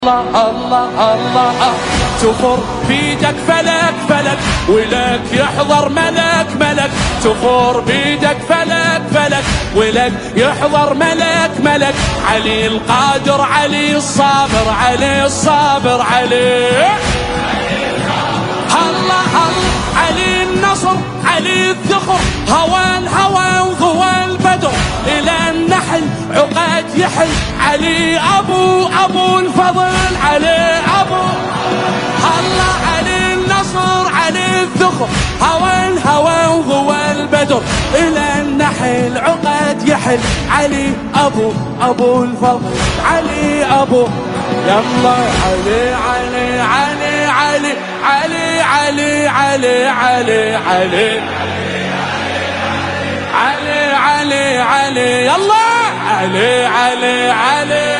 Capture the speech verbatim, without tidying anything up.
الله الله الله تفر بيدك فلك فلك ولك يحضر ملك ملك تفر بيدك فلك فلك ولك يحضر ملك ملك علي القادر علي الصابر علي الصابر علي الله الله علي النصر علي الذخر هوى الهوى وضوى البدر إلى النحل عقد يحل علي أبو أبو الفضل علي أبو الله علي النصر علي الذخر هوى الهوى وضوى البدر إلى النحل عقد يحل علي أبو أبو الفضل علي أبو يلا علي علي علي علي علي علي علي علي علي علي علي علي يلا علي علي علي